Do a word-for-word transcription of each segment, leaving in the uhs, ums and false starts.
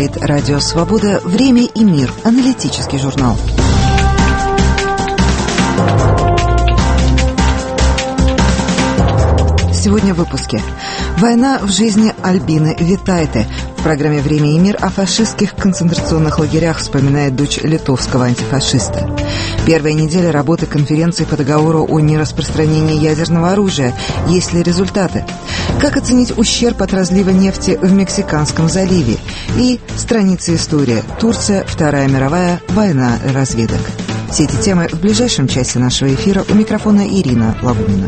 говорит Радио Свобода. Время и мир. Аналитический журнал. Сегодня в выпуске. Война в жизни Альбины Витайте. В программе «Время и мир» о фашистских концентрационных лагерях вспоминает дочь литовского антифашиста. Первая неделя работы конференции по договору о нераспространении ядерного оружия. Есть ли результаты? Как оценить ущерб от разлива нефти в Мексиканском заливе? И страница истории. Турция, Вторая мировая, война разведок. Все эти темы в ближайшем часе нашего эфира. У микрофона Ирина Лавунина.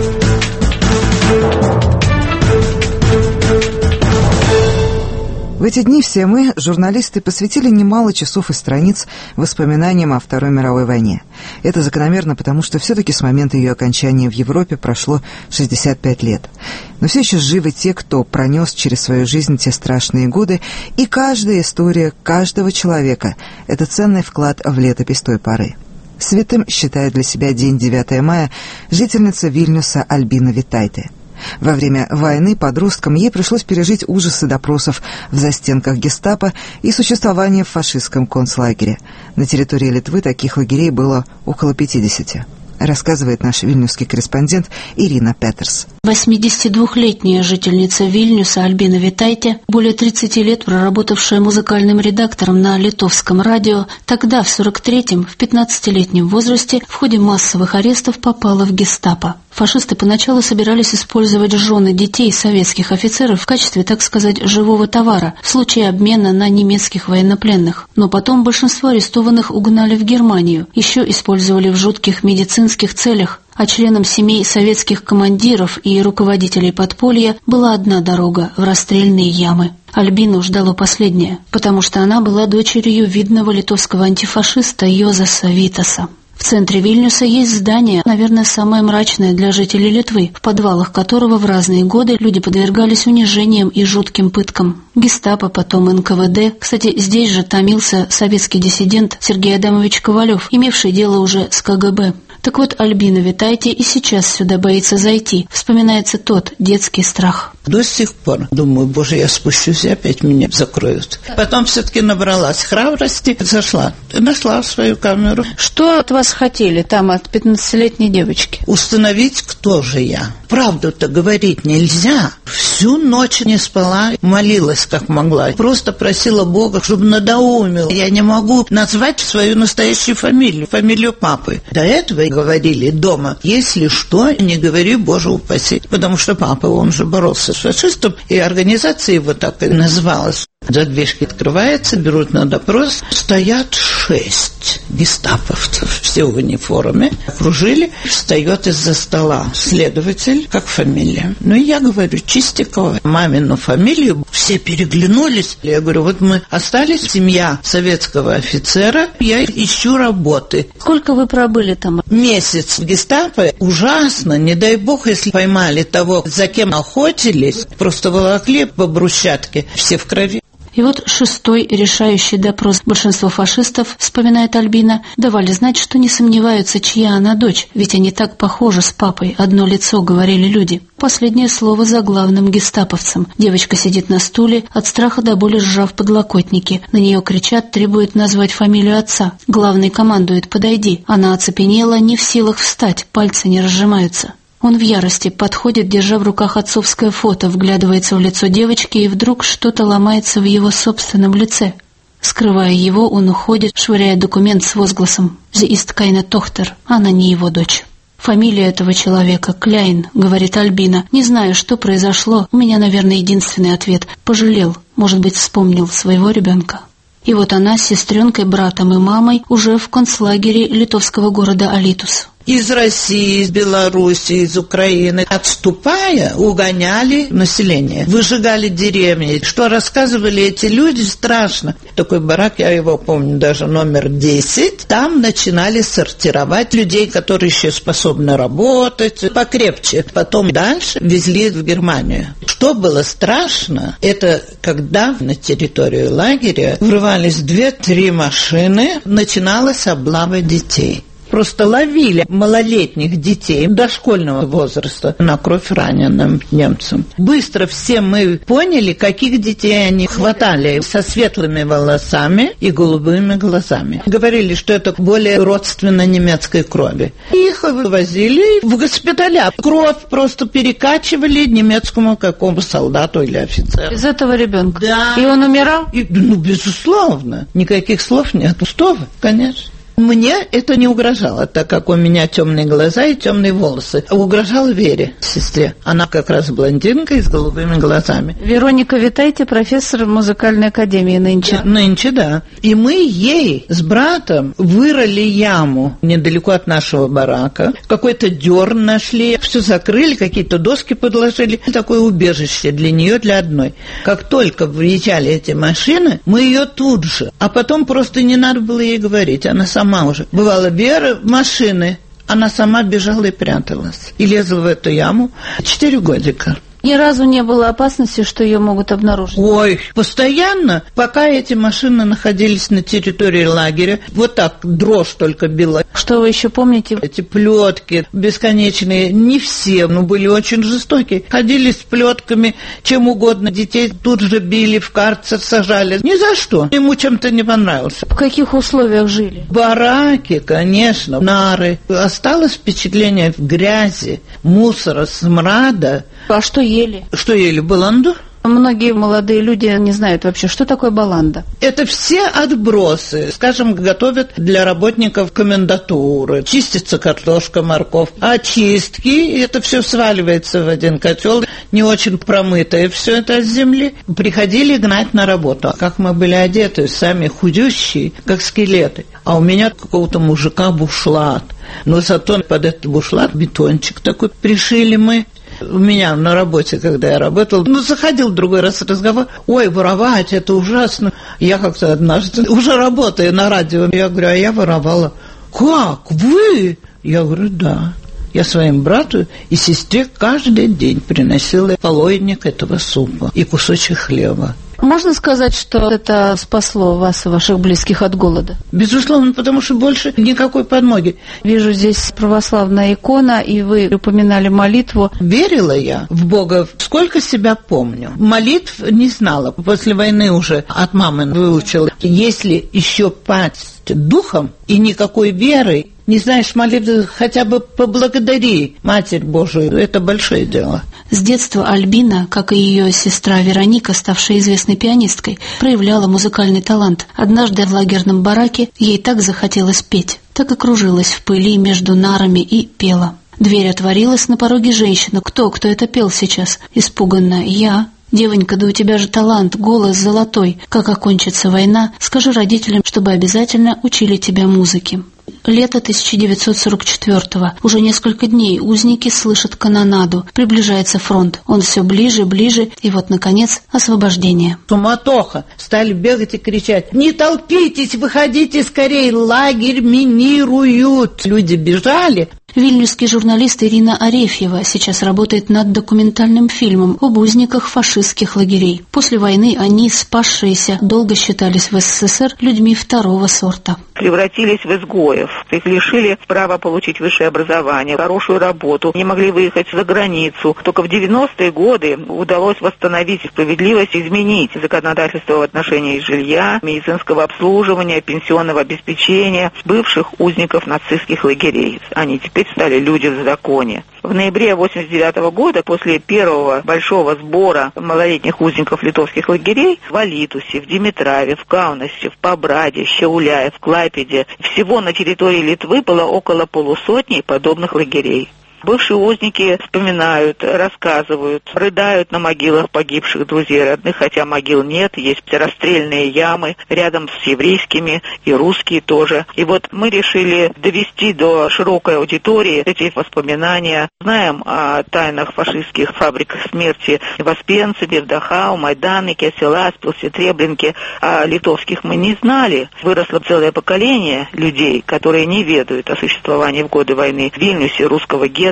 В эти дни все мы, журналисты, посвятили немало часов и страниц воспоминаниям о Второй мировой войне. Это закономерно, потому что все-таки с момента ее окончания в Европе прошло шестьдесят пять лет. Но все еще живы те, кто пронес через свою жизнь те страшные годы, и каждая история каждого человека – это ценный вклад в летопись той поры. Святым считает для себя день девятого мая жительница Вильнюса Альбина Витайте. Во время войны подросткам ей пришлось пережить ужасы допросов в застенках гестапо и существование в фашистском концлагере. На территории Литвы таких лагерей было около пятидесяти. Рассказывает наш вильнюсский корреспондент Ирина Петерс. восьмидесятидвухлетняя жительница Вильнюса Альбина Витайте, более тридцати лет проработавшая музыкальным редактором на литовском радио, тогда, в сорок третьем, в пятнадцатилетнем возрасте, в ходе массовых арестов попала в гестапо. Фашисты поначалу собирались использовать жены детей советских офицеров в качестве, так сказать, живого товара в случае обмена на немецких военнопленных. Но потом большинство арестованных угнали в Германию, еще использовали в жутких медицинских целях, а членам семей советских командиров и руководителей подполья была одна дорога – в расстрельные ямы. Альбину ждало последнее, потому что она была дочерью видного литовского антифашиста Йозеса Витаса. В центре Вильнюса есть здание, наверное, самое мрачное для жителей Литвы, в подвалах которого в разные годы люди подвергались унижениям и жутким пыткам. Гестапо, потом эн ка вэ дэ. Кстати, здесь же томился советский диссидент Сергей Адамович Ковалев, имевший дело уже с ка гэ бэ. Так вот, Альбина Витайте и сейчас сюда боится зайти. Вспоминается тот детский страх. До сих пор думаю, боже, я спущусь, и опять меня закроют. Потом все-таки набралась храбрости, зашла, нашла свою камеру. Что от вас хотели там, от пятнадцатилетней девочки? Установить, кто же я. Правду-то говорить нельзя. Всю ночь не спала, молилась как могла. Просто просила Бога, чтобы надоумил. Я не могу назвать свою настоящую фамилию, фамилию папы. До этого говорили дома, если что, не говори, Боже упаси. Потому что папа, он же боролся с фашистом, и организация его так и называлась. Задвижки открываются, берут на допрос, стоят шесть гестаповцев, все в униформе, окружили, встает из-за стола следователь, как фамилия. Ну, и я говорю, Чистякова, мамину фамилию, все переглянулись. Я говорю, вот мы остались, семья советского офицера, я ищу работы. Сколько вы пробыли там? Месяц в гестапо, ужасно, не дай бог, если поймали того, за кем охотились, просто волокли по брусчатке, все в крови. И вот шестой решающий допрос. Большинство фашистов, вспоминает Альбина, давали знать, что не сомневаются, чья она дочь, ведь они так похожи с папой, одно лицо, говорили люди. Последнее слово за главным гестаповцем. Девочка сидит на стуле, от страха до боли сжав подлокотники. На нее кричат, требуют назвать фамилию отца. Главный командует «подойди». Она оцепенела, не в силах встать, пальцы не разжимаются. Он в ярости подходит, держа в руках отцовское фото, вглядывается в лицо девочки, и вдруг что-то ломается в его собственном лице. Скрывая его, он уходит, швыряя документ с возгласом «Sie ist keine Tochter», она не его дочь. Фамилия этого человека Кляйн, говорит Альбина. Не знаю, что произошло, у меня, наверное, единственный ответ. Пожалел, может быть, вспомнил своего ребенка. И вот она с сестренкой, братом и мамой уже в концлагере литовского города Алитус. Из России, из Белоруссии, из Украины, отступая, угоняли население, выжигали деревни. Что рассказывали эти люди, страшно. Такой барак, я его помню, даже номер десять. Там начинали сортировать людей, которые еще способны работать, покрепче. Потом дальше везли в Германию. Что было страшно, это когда на территорию лагеря врывались две-три машины, начиналась облава детей. просто ловили малолетних детей дошкольного возраста на кровь раненым немцам. Быстро все мы поняли, каких детей они хватали со светлыми волосами и голубыми глазами. Говорили, что это более родственно немецкой крови. Их вывозили в госпиталя. Кровь просто перекачивали немецкому какому солдату или офицеру. Из этого ребенка? Да. И он умирал? И, ну, безусловно. Никаких слов нет. Что вы, конечно. Мне это не угрожало, так как у меня темные глаза и темные волосы. Угрожало Вере, сестре. Она как раз блондинка и с голубыми глазами. Вероника Витайте, профессор музыкальной академии нынче. Да, нынче, да. И мы ей с братом вырыли яму недалеко от нашего барака. Какой-то дерн нашли, все закрыли, какие-то доски подложили. Такое убежище для нее, для одной. Как только въезжали эти машины, мы ее тут же. А потом просто не надо было ей говорить. Она сама Сама уже. Бывало, Вера, машины, она сама бежала и пряталась. И лезла в эту яму. Четыре годика. Ни разу не было опасности, что ее могут обнаружить? Ой, постоянно, пока эти машины находились на территории лагеря, вот так дрожь только била. Что вы еще помните? Эти плетки бесконечные, не все, но были очень жестокие. Ходили с плетками, чем угодно. Детей тут же били, в карцер сажали. Ни за что. Ему чем-то не понравился. В каких условиях жили? Бараки, конечно, нары. Осталось впечатление в грязи, мусора, смрада. А что ели? Что ели? Баланду? Многие молодые люди не знают вообще, что такое баланда. Это все отбросы. Скажем, готовят для работников комендатуры. Чистится картошка, морковь. Очистки, это все сваливается в один котел. Не очень промытое все это с земли. Приходили гнать на работу. Как мы были одеты, сами худющие, как скелеты. А у меня какого-то мужика бушлат. Но зато под этот бушлат бетончик такой пришили мы. У меня на работе, когда я работала, ну, заходил в другой раз разговор, ой, воровать, это ужасно. Я как-то однажды, уже работая на радио, я говорю, а я воровала. Как, вы? Я говорю, да. Я своим брату и сестре каждый день приносила половник этого супа и кусочек хлеба. Можно сказать, что это спасло вас и ваших близких от голода? Безусловно, потому что больше никакой подмоги. Вижу здесь православная икона, и вы упоминали молитву. Верила я в Бога, сколько себя помню. Молитв не знала. После войны уже от мамы выучила. Если еще пасть духом и никакой веры, не знаешь молитвы, хотя бы поблагодари Матерь Божию. Это большое дело. С детства Альбина, как и ее сестра Вероника, ставшая известной пианисткой, проявляла музыкальный талант. Однажды в лагерном бараке ей так захотелось петь, так и кружилась в пыли между нарами и пела. Дверь отворилась, на пороге женщина. «Кто? Кто это пел сейчас?» Испуганно. «Я». «Девонька, да у тебя же талант, голос золотой. Как окончится война, скажи родителям, чтобы обязательно учили тебя музыке». Лето тысяча девятьсот сорок четвёртого. Уже несколько дней узники слышат канонаду. Приближается фронт. Он все ближе, ближе, и вот, наконец, освобождение. Суматоха. Стали бегать и кричать: «Не толпитесь, выходите скорее, лагерь минируют!» Люди бежали. Вильнюсский журналист Ирина Арефьева сейчас работает над документальным фильмом об узниках фашистских лагерей. После войны они, спасшиеся, долго считались в СССР людьми второго сорта. Превратились в изгоев. Их лишили права получить высшее образование, хорошую работу, не могли выехать за границу. Только в девяностые годы удалось восстановить справедливость, изменить законодательство в отношении жилья, медицинского обслуживания, пенсионного обеспечения бывших узников нацистских лагерей. Они теперь стали люди в законе. В ноябре восемьдесят девятого года, после первого большого сбора малолетних узников литовских лагерей, в Алитусе, в Димитраве, в Каунасе, в Побраде, в Щауляе, в Клайпеде, всего на территории Литвы было около полусотни подобных лагерей. Бывшие узники вспоминают, рассказывают, рыдают на могилах погибших друзей и родных, хотя могил нет, есть расстрельные ямы рядом с еврейскими и русские тоже. И вот мы решили довести до широкой аудитории эти воспоминания. Знаем о тайнах фашистских фабрик смерти в Успенцеве, в Дахау, Майданике, Селаспилсе, Треблинке. А литовских мы не знали. Выросло целое поколение людей, которые не ведают о существовании в годы войны в Вильнюсе русского гетто,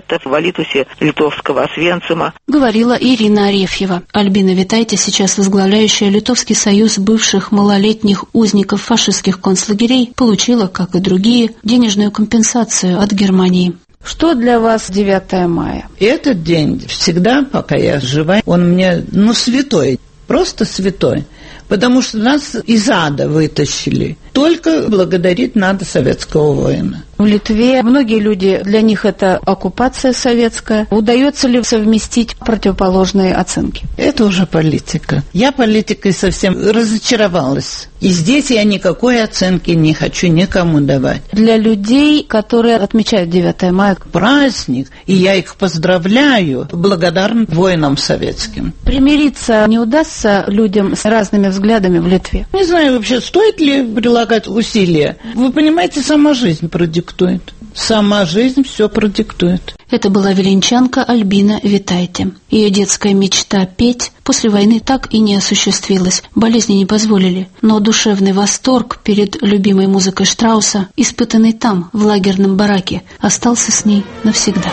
гетто в Алитусе литовского Освенцима. Говорила Ирина Арефьева. Альбина Витайте сейчас возглавляющая Литовский союз бывших малолетних узников фашистских концлагерей, получила, как и другие, денежную компенсацию от Германии. Что для вас девятое мая? Этот день всегда, пока я жива, он мне, ну, святой, просто святой. Потому что нас из ада вытащили. Только благодарить надо советского воина. В Литве многие люди, для них это оккупация советская. Удается ли совместить противоположные оценки? Это уже политика. Я политикой совсем разочаровалась. И здесь я никакой оценки не хочу никому давать. Для людей, которые отмечают девятое мая, праздник, и я их поздравляю, благодарен воинам советским. Примириться не удастся людям с разными взглядами в Литве? Не знаю вообще, стоит ли прилагать усилия. Вы понимаете, сама жизнь продиктует. Сама жизнь все продиктует. Это была виленчанка Альбина Витайте. Ее детская мечта петь после войны так и не осуществилась. Болезни не позволили. Но душевный восторг перед любимой музыкой Штрауса, испытанный там, в лагерном бараке, остался с ней навсегда.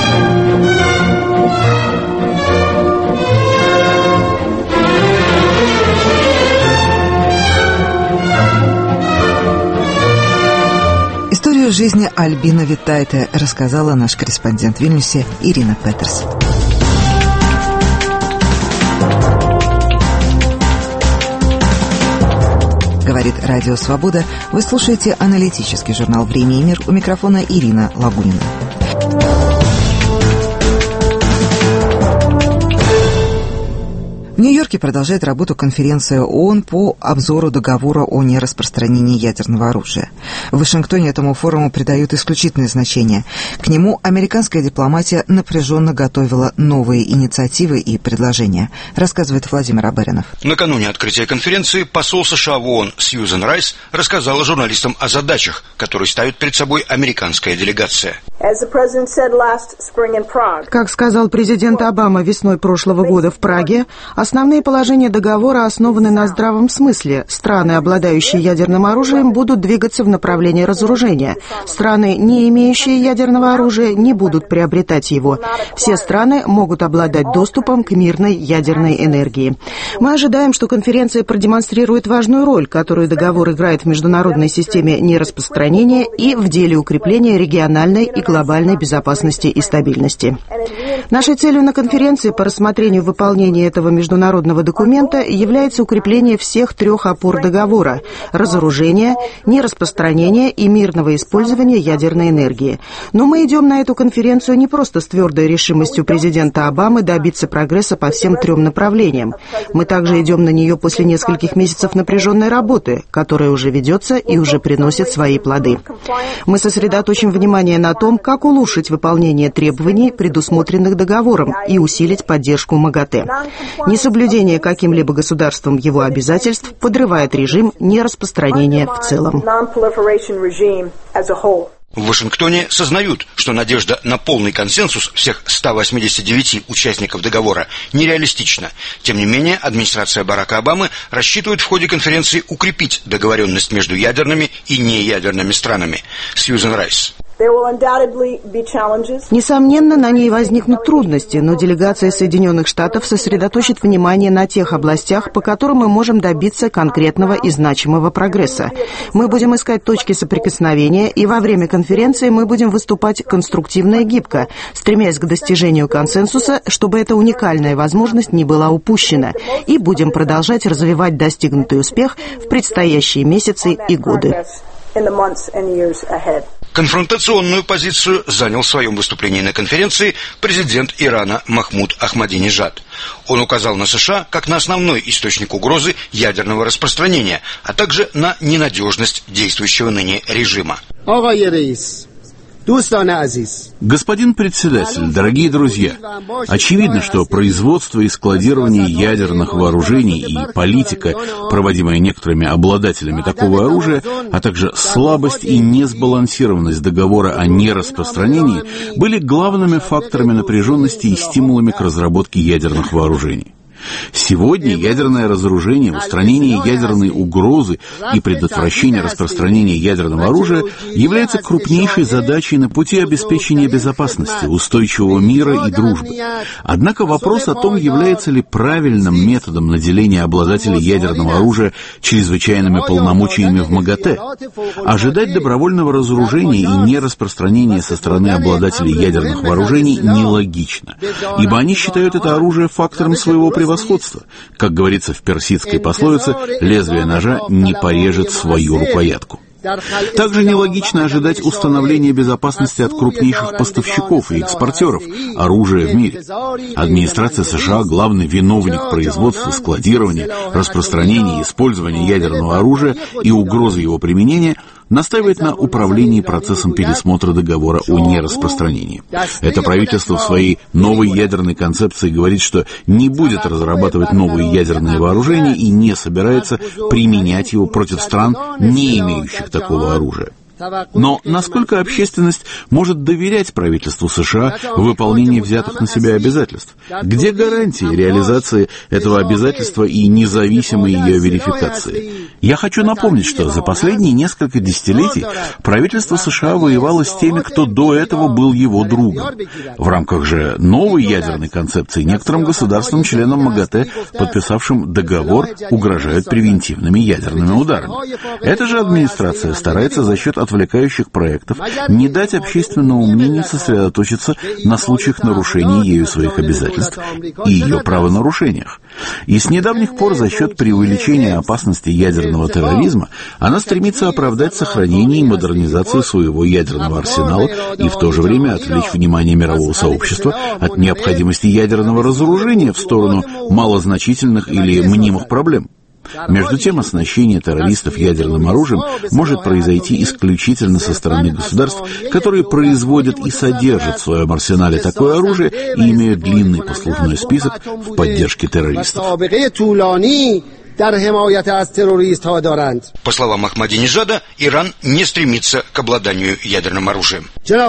Историю жизни Альбины Витайте рассказала наш корреспондент в Вильнюсе Ирина Петерс. Говорит Радио Свобода. Вы слушаете аналитический журнал «Время и мир». У микрофона Ирина Лагунина. В Нью-Йорке продолжает работу конференция ООН по обзору договора о нераспространении ядерного оружия. В Вашингтоне этому форуму придают исключительное значение. К нему американская дипломатия напряженно готовила новые инициативы и предложения, рассказывает Владимир Аберинов. Накануне открытия конференции посол США в ООН Сьюзен Райс рассказала журналистам о задачах, которые ставит перед собой американская делегация. Как сказал президент Обама весной прошлого года в Праге, основные положения договора основаны на здравом смысле. Страны, обладающие ядерным оружием, будут двигаться в направлении разоружения. Страны, не имеющие ядерного оружия, не будут приобретать его. Все страны могут обладать доступом к мирной ядерной энергии. Мы ожидаем, что конференция продемонстрирует важную роль, которую договор играет в международной системе нераспространения и в деле укрепления региональной и глобальной безопасности и стабильности. Нашей целью на конференции по рассмотрению выполнения этого международного документа является укрепление всех трех опор договора – разоружения, нераспространения и мирного использования ядерной энергии. Но мы идем на эту конференцию не просто с твердой решимостью президента Обамы добиться прогресса по всем трем направлениям. Мы также идем на нее после нескольких месяцев напряженной работы, которая уже ведется и уже приносит свои плоды. Мы сосредоточим внимание на том, как улучшить выполнение требований, предусмотренных договором, и усилить поддержку МАГАТЭ. Несоблюдение каким-либо государством его обязательств подрывает режим нераспространения в целом. В Вашингтоне сознают, что надежда на полный консенсус всех ста восьмидесяти девяти участников договора нереалистична. Тем не менее, администрация Барака Обамы рассчитывает в ходе конференции укрепить договоренность между ядерными и неядерными странами. Сьюзен Райс. Несомненно, на ней возникнут трудности, но делегация Соединенных Штатов сосредоточит внимание на тех областях, по которым мы можем добиться конкретного и значимого прогресса. Мы будем искать точки соприкосновения, и во время конференции мы будем выступать конструктивно и гибко, стремясь к достижению консенсуса, чтобы эта уникальная возможность не была упущена, и будем продолжать развивать достигнутый успех в предстоящие месяцы и годы. Конфронтационную позицию занял в своем выступлении на конференции президент Ирана Махмуд Ахмадинежад. Он указал на США как на основной источник угрозы ядерного распространения, а также на ненадежность действующего ныне режима. Господин председатель, дорогие друзья, очевидно, что производство и складирование ядерных вооружений и политика, проводимая некоторыми обладателями такого оружия, а также слабость и несбалансированность договора о нераспространении были главными факторами напряженности и стимулами к разработке ядерных вооружений. Сегодня ядерное разоружение, устранение ядерной угрозы и предотвращение распространения ядерного оружия является крупнейшей задачей на пути обеспечения безопасности, устойчивого мира и дружбы. Однако вопрос о том, является ли правильным методом наделения обладателей ядерного оружия чрезвычайными полномочиями в МАГАТЭ, ожидать добровольного разоружения и нераспространения со стороны обладателей ядерных вооружений нелогично, ибо они считают это оружие фактором своего превосходства. Превосходство. Как говорится в персидской пословице, лезвие ножа не порежет свою рукоятку. Также нелогично ожидать установления безопасности от крупнейших поставщиков и экспортеров оружия в мире. Администрация США, главный виновник производства, складирования, распространения и использования ядерного оружия и угрозы его применения, настаивает на управлении процессом пересмотра договора о нераспространении. Это правительство в своей новой ядерной концепции говорит, что не будет разрабатывать новые ядерные вооружения и не собирается применять его против стран, не имеющих такого оружия. Но насколько общественность может доверять правительству США в выполнении взятых на себя обязательств? Где гарантии реализации этого обязательства и независимой ее верификации? Я хочу напомнить, что за последние несколько десятилетий правительство США воевало с теми, кто до этого был его другом. В рамках же новой ядерной концепции некоторым государствам-членам МАГАТЭ, подписавшим договор, угрожают превентивными ядерными ударами. Эта же администрация старается за счет отвлекающих проектов не дать общественному мнению сосредоточиться на случаях нарушения ею своих обязательств и ее правонарушениях. И с недавних пор за счет преувеличения опасности ядерного терроризма она стремится оправдать сохранение и модернизацию своего ядерного арсенала и в то же время отвлечь внимание мирового сообщества от необходимости ядерного разоружения в сторону малозначительных или мнимых проблем. Между тем, оснащение террористов ядерным оружием может произойти исключительно со стороны государств, которые производят и содержат в своем арсенале такое оружие и имеют длинный послужной список в поддержке террористов. По словам Ахмадинежада, Иран не стремится к обладанию ядерным оружием.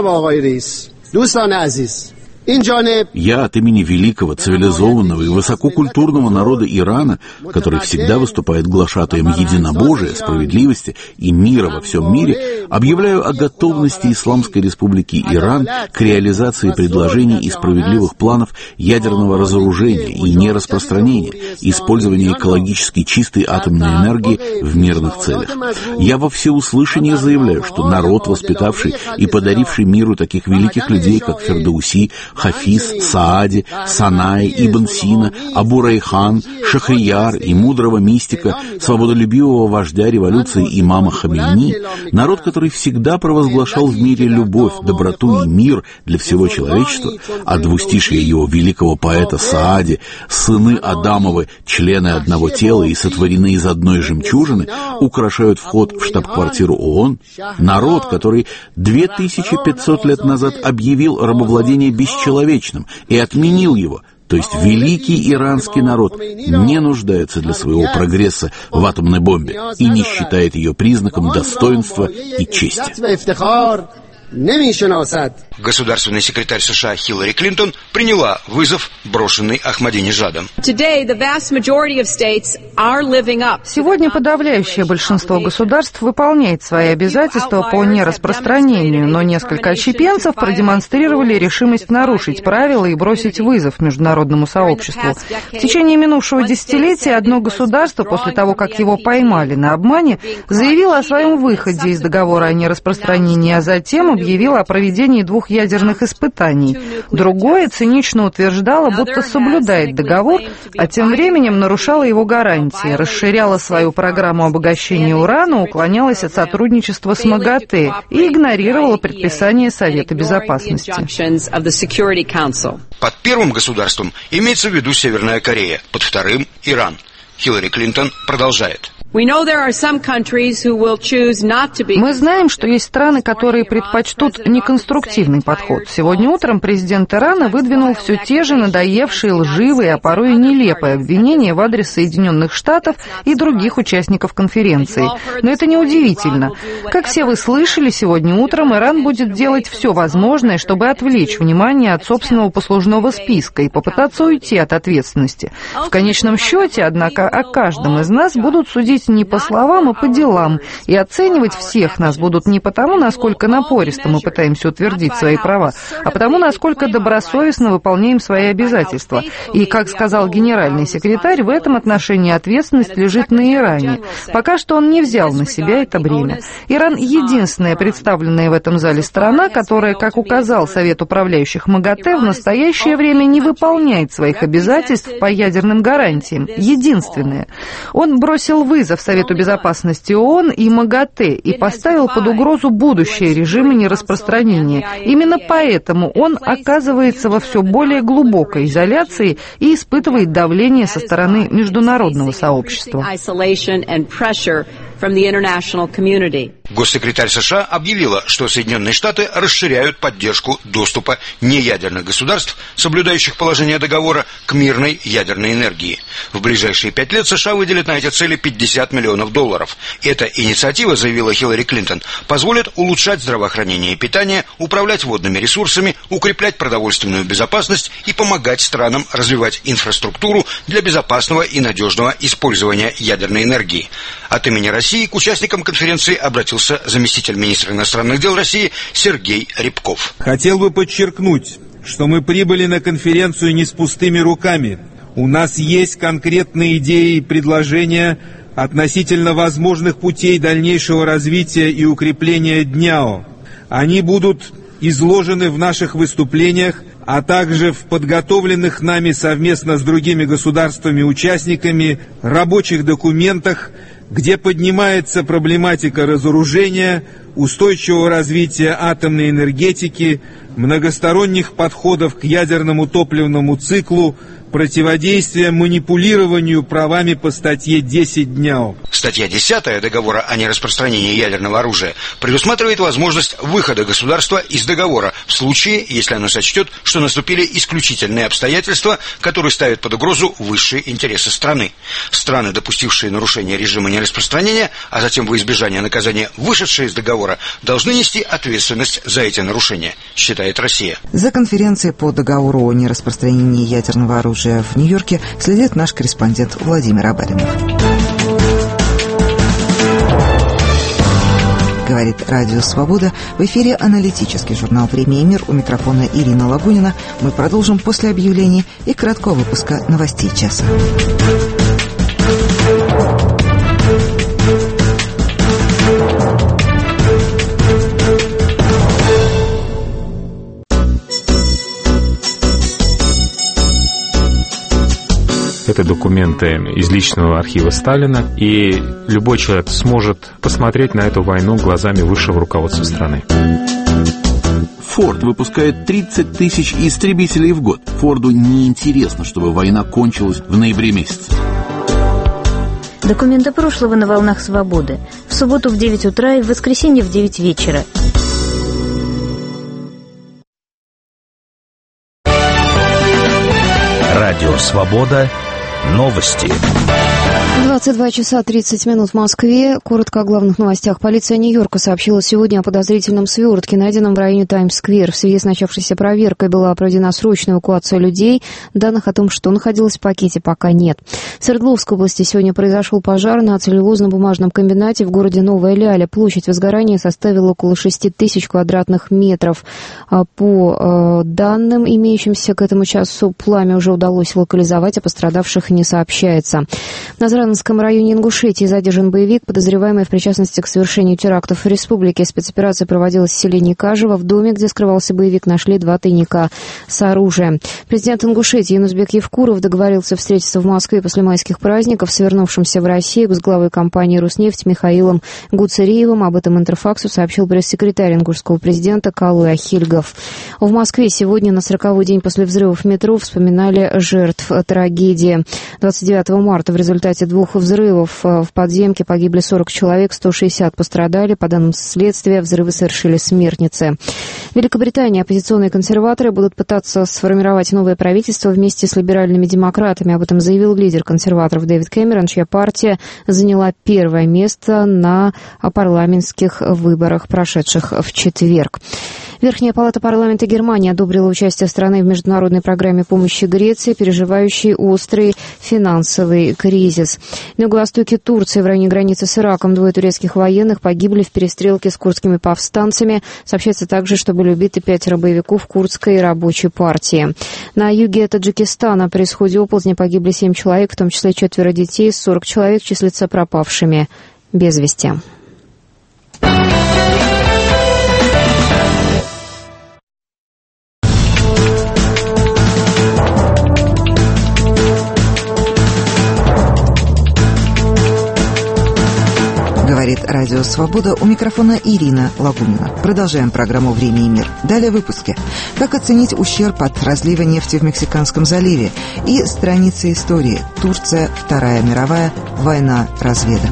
Я от имени великого, цивилизованного и высококультурного народа Ирана, который всегда выступает глашатаем единобожия, справедливости и мира во всем мире, объявляю о готовности Исламской Республики Иран к реализации предложений и справедливых планов ядерного разоружения и нераспространения, использования экологически чистой атомной энергии в мирных целях. Я во всеуслышание заявляю, что народ, воспитавший и подаривший миру таких великих людей, как Фердауси, Хафиз, Саади, Санай, Ибн Сина, Абу Райхан, Шахрияр и мудрого мистика, свободолюбивого вождя революции имама Хамейни, народ, который всегда провозглашал в мире любовь, доброту и мир для всего человечества, а двустишие его великого поэта Саади, сыны Адамовы, члены одного тела и сотворены из одной жемчужины, украшают вход в штаб-квартиру ООН, народ, который две тысячи пятьсот лет назад объявил рабовладение бесчеловечным и отменил его, то есть великий иранский народ не нуждается для своего прогресса в атомной бомбе и не считает ее признаком достоинства и чести. Государственный секретарь США Хиллари Клинтон приняла вызов, брошенный Ахмадинежадом. Сегодня подавляющее большинство государств выполняет свои обязательства по нераспространению, но несколько отщепенцев продемонстрировали решимость нарушить правила и бросить вызов международному сообществу. В течение минувшего десятилетия одно государство, после того, как его поймали на обмане, заявило о своем выходе из договора о нераспространении, а затем объявила о проведении двух ядерных испытаний. Другое цинично утверждало, будто соблюдает договор, а тем временем нарушала его гарантии, расширяла свою программу обогащения урана, уклонялась от сотрудничества с МАГАТЭ и игнорировала предписания Совета Безопасности. Под первым государством имеется в виду Северная Корея, под вторым – Иран. Хиллари Клинтон продолжает. Мы знаем, что есть страны, которые предпочтут неконструктивный подход. Сегодня утром президент Ирана выдвинул все те же надоевшие, лживые, а порой и нелепые обвинения в адрес Соединенных Штатов и других участников конференции. Но это неудивительно. Как все вы слышали, сегодня утром Иран будет делать все возможное, чтобы отвлечь внимание от собственного послужного списка и попытаться уйти от ответственности. В конечном счете, однако, о каждом из нас будут судить не по словам, а по делам. И оценивать всех нас будут не потому, насколько напористо мы пытаемся утвердить свои права, а потому, насколько добросовестно выполняем свои обязательства. И, как сказал генеральный секретарь, в этом отношении ответственность лежит на Иране. Пока что он не взял на себя это бремя. Иран — единственная представленная в этом зале страна, которая, как указал Совет управляющих МАГАТЭ, в настоящее время не выполняет своих обязательств по ядерным гарантиям. Единственная. Он бросил вызов в Совету безопасности ООН и МАГАТЭ и поставил под угрозу будущее режима нераспространения. Именно поэтому он оказывается во все более глубокой изоляции и испытывает давление со стороны международного сообщества. Госсекретарь США объявила, что Соединенные Штаты расширяют поддержку доступа неядерных государств, соблюдающих положение договора, к мирной ядерной энергии. В ближайшие пять лет США выделят на эти цели пятьдесят миллионов долларов. Эта инициатива, заявила Хиллари Клинтон, позволит улучшать здравоохранение и питание, управлять водными ресурсами, укреплять продовольственную безопасность и помогать странам развивать инфраструктуру для безопасного и надежного использования ядерной энергии. От имени России к участникам конференции обратился заместитель министра иностранных дел России Сергей Рябков. Хотел бы подчеркнуть, что мы прибыли на конференцию не с пустыми руками. У нас есть конкретные идеи и предложения относительно возможных путей дальнейшего развития и укрепления ДНЯО. Они будут изложены в наших выступлениях, а также в подготовленных нами совместно с другими государствами-участниками рабочих документах, где поднимается проблематика разоружения, устойчивого развития атомной энергетики, многосторонних подходов к ядерному топливному циклу, противодействия манипулированию правами по статье десять ДНЯО. Статья десятая договора о нераспространении ядерного оружия предусматривает возможность выхода государства из договора в случае, если оно сочтет, что наступили исключительные обстоятельства, которые ставят под угрозу высшие интересы страны. Страны, допустившие нарушение режима нераспространения, а затем во избежание наказания вышедшие из договора, должны нести ответственность за эти нарушения, считает Россия. За конференцией по договору о нераспространении ядерного оружия в Нью-Йорке следит наш корреспондент Владимир Абаринов. Говорит Радио Свобода. В эфире аналитический журнал «Время и мир». У микрофона Ирина Лагунина. Мы продолжим после объявлений и краткого выпуска новостей часа. Это документы из личного архива Сталина, и любой человек сможет посмотреть на эту войну глазами высшего руководства страны. Форд выпускает тридцать тысяч истребителей в год. Форду неинтересно, чтобы война кончилась в ноябре месяце. Документы прошлого на волнах свободы. В субботу в девять утра и в воскресенье в девять вечера. Радио «Свобода». Новости. двадцать два часа тридцать минут в Москве. Коротко о главных новостях. Полиция Нью-Йорка сообщила сегодня о подозрительном свертке, найденном в районе Таймс-сквер. В связи с начавшейся проверкой была проведена срочная эвакуация людей. Данных о том, что находилось в пакете, пока нет. В Свердловской области сегодня произошел пожар на целлюлозно-бумажном комбинате в городе Новая Ляля. Площадь возгорания составила около шесть тысяч квадратных метров. По данным, имеющимся к этому часу, пламя уже удалось локализовать, а пострадавших не сообщается. В Назрановском районе Ингушетии задержан боевик, подозреваемый в причастности к совершению терактов в республике. Спецоперация проводилась в селе Кажево. В доме, где скрывался боевик, нашли два тайника с оружием. Президент Ингушетии Янузбек Евкуров договорился встретиться в Москве после майских праздников с вернувшимся в Россию с главой компании «Руснефть» Михаилом Гуцериевым. Об этом Интерфаксу сообщил пресс-секретарь ингушского президента Калый Ахильгов. В Москве сегодня на сороковой день после взрывов метро вспоминали жертв трагедии. двадцать девятого марта в результате двух двух взрывов в подземке погибли сорок человек, сто шестьдесят пострадали. По данным следствия, взрывы совершили смертницы. В Великобритании оппозиционные консерваторы будут пытаться сформировать новое правительство вместе с либеральными демократами. Об этом заявил лидер консерваторов Дэвид Кэмерон, чья партия заняла первое место на парламентских выборах, прошедших в четверг. Верхняя палата парламента Германии одобрила участие страны в международной программе помощи Греции, переживающей острый финансовый кризис. На юго-востоке Турции, в районе границы с Ираком, двое турецких военных погибли в перестрелке с курдскими повстанцами. Сообщается также, что были убиты пятеро боевиков курдской рабочей партии. На юге Таджикистана при исходе оползня погибли семь человек, в том числе четверо детей, сорок человек числятся пропавшими без вести. Говорит Радио Свобода, у микрофона Ирина Лагунина. Продолжаем программу «Время и мир». Далее в выпуске. Как оценить ущерб от разлива нефти в Мексиканском заливе? И страницы истории. Турция, Вторая мировая, война разведок.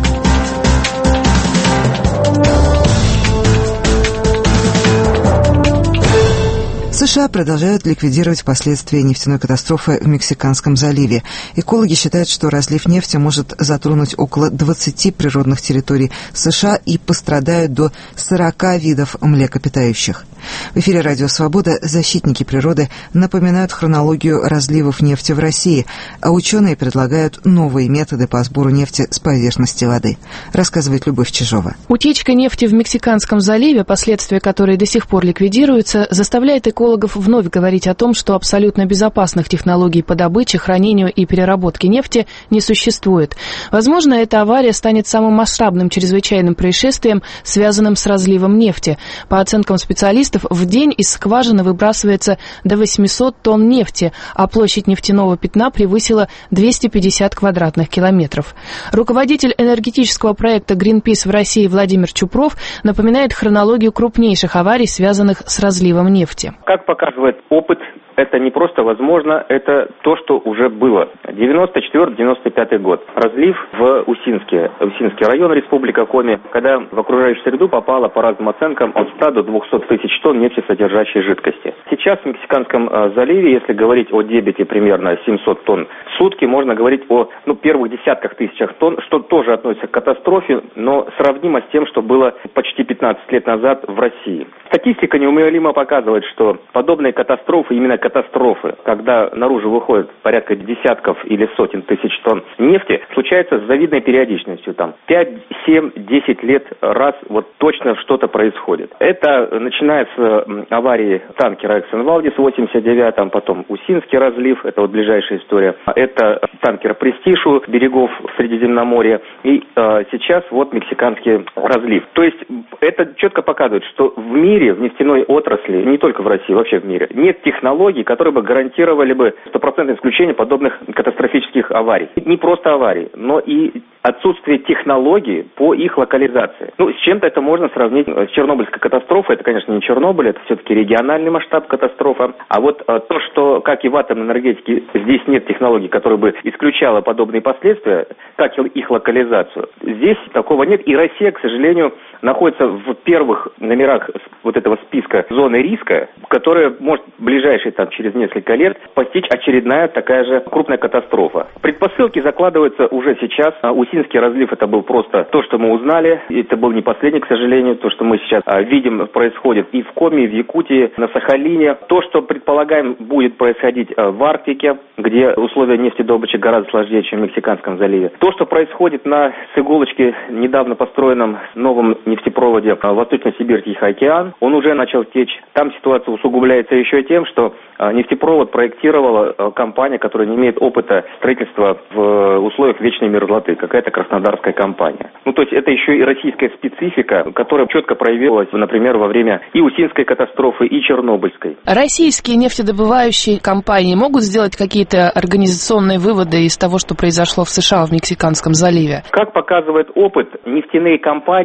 США продолжают ликвидировать последствия нефтяной катастрофы в Мексиканском заливе. Экологи считают, что разлив нефти может затронуть около двадцати природных территорий США и пострадают до сорока видов млекопитающих. В эфире «Радио Свобода» защитники природы напоминают хронологию разливов нефти в России, а ученые предлагают новые методы по сбору нефти с поверхности воды. Рассказывает Любовь Чижова. Утечка нефти в Мексиканском заливе, последствия которой до сих пор ликвидируются, заставляет экологов вновь говорить о том, что абсолютно безопасных технологий по добыче, хранению и переработке нефти не существует. Возможно, эта авария станет самым масштабным чрезвычайным происшествием, связанным с разливом нефти. По оценкам специалистов, в день из скважины выбрасывается до восьмисот тонн нефти, а площадь нефтяного пятна превысила двести пятьдесят квадратных километров. Руководитель энергетического проекта Greenpeace в России Владимир Чупров напоминает хронологию крупнейших аварий, связанных с разливом нефти. Как показывает опыт, это не просто возможно, это то, что уже было. девяносто четвёртый — девяносто пятый год. Разлив в Усинске, Усинский район, Республика Коми, когда в окружающую среду попало, по разным оценкам, от ста до двухсот тысяч тонн нефтесодержащей жидкости. Сейчас в Мексиканском заливе, если говорить о дебите примерно семьсот тонн в сутки, можно говорить о ну, первых десятках тысячах тонн, что тоже относится к катастрофе, но сравнимо с тем, что было почти пятнадцать лет назад в России. Статистика неумолимо показывает, что подобные катастрофы, именно катастрофы, когда наружу выходит порядка десятков или сотен тысяч тонн нефти, случается с завидной периодичностью. Там пять, семь, десять лет раз вот точно что-то происходит. Это начиная с аварии танкера Exxon Valdez в восемьдесят девятом, потом Усинский разлив, это вот ближайшая история. Это танкер Престиж у берегов Средиземноморья. И э, сейчас вот мексиканский разлив. То есть это четко показывает, что в мире, в нефтяной отрасли, не только в России, вообще в мире, нет технологий, которые бы гарантировали бы стопроцентное исключение подобных катастрофических аварий. Не просто аварий, но и отсутствие технологий по их локализации. Ну, с чем-то это можно сравнить с Чернобыльской катастрофой. Это, конечно, не Чернобыль, это все-таки региональный масштаб катастрофы. А вот а, то, что, как и в атомной энергетике, здесь нет технологий, которые бы исключала подобные последствия, как и их локализацию, здесь такого нет. И Россия, к сожалению, находится в первых номерах вот этого списка зоны риска, которая может в ближайшие там, через несколько лет постичь очередная такая же крупная катастрофа. Предпосылки закладываются уже сейчас. Усинский разлив — это был просто то, что мы узнали. Это был не последний, к сожалению. То, что мы сейчас а, видим, происходит и в Коми, и в Якутии, на Сахалине. То, что предполагаем будет происходить а, в Арктике, где условия нефтедобычи гораздо сложнее, чем в Мексиканском заливе. То, что происходит на с иголочки недавно построенном новом нефтепроводе а, Восточно-Сибирь-Тихий океан, он уже начал течь. Там ситуация усугубляется еще тем, что а, нефтепровод проектировала а, компания, которая не имеет опыта строительства в условиях вечной мерзлоты, какая-то краснодарская компания. Ну, то есть это еще и российская специфика, которая четко проявилась, например, во время и Усинской катастрофы, и Чернобыльской. Российские нефтедобывающие компании могут сделать какие-то организационные выводы из того, что произошло в США, в Мексиканском заливе? Как показывает опыт, нефтяные компании